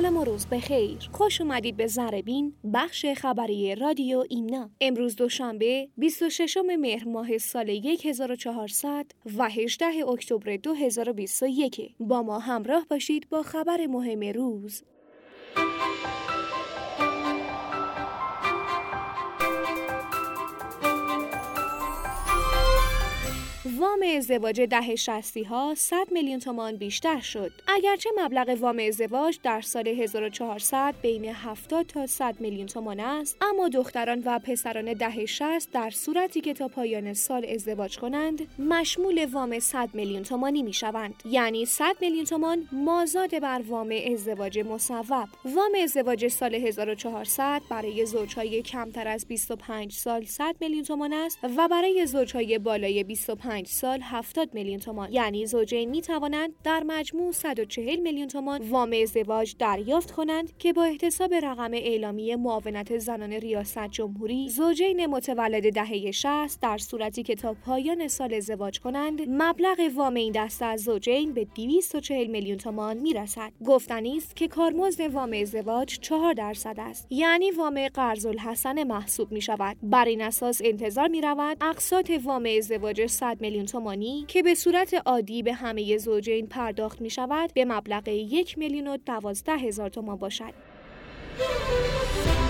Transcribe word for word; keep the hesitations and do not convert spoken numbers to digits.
سلام و روز بخیر. خوش اومدید به ذره‌بین، بخش خبری رادیو ایمنا. امروز دوشنبه بیست و ششم مهر ماه سال هزار و چهارصد و هجدهم اکتبر دو هزار و بیست و یک. با ما همراه باشید با خبر مهم روز. وام ازدواج ده شصتی ها صد میلیون تومان بیشتر شد. اگرچه مبلغ وام ازدواج در سال هزار و چهارصد بین هفتاد تا صد میلیون تومان است، اما دختران و پسران ده شصت در صورتی که تا پایان سال ازدواج کنند مشمول وام صد میلیون تومانی می شوند. یعنی صد میلیون تومان مازاد بر وام ازدواج مصوب. وام ازدواج سال هزار و چهارصد برای زوجهای کمتر از بیست و پنج سال صد میلیون تومان است و برای زوجهای بالای بیست و پنج سال هفتاد میلیون تومان. یعنی زوجین می توانند در مجموع صد و چهل میلیون تومان وام ازدواج دریافت کنند که با احتساب رقم اعلامی معاونت زنان ریاست جمهوری، زوجین متولد دهه شصت در صورتی که تا پایان سال ازدواج کنند مبلغ وام این دسته از زوجین به دویست و چهل میلیون تومان می رسد. گفتنی است که کارمزد وام ازدواج چهار درصد است، یعنی وام قرض الحسن محسوب می شود. بر این اساس انتظار می رود اقساط وام ازدواج صد میلیون تومانی که به صورت عادی به همه زوجین پرداخت می شود به مبلغ یک میلیون و دوازده هزار تومان باشد.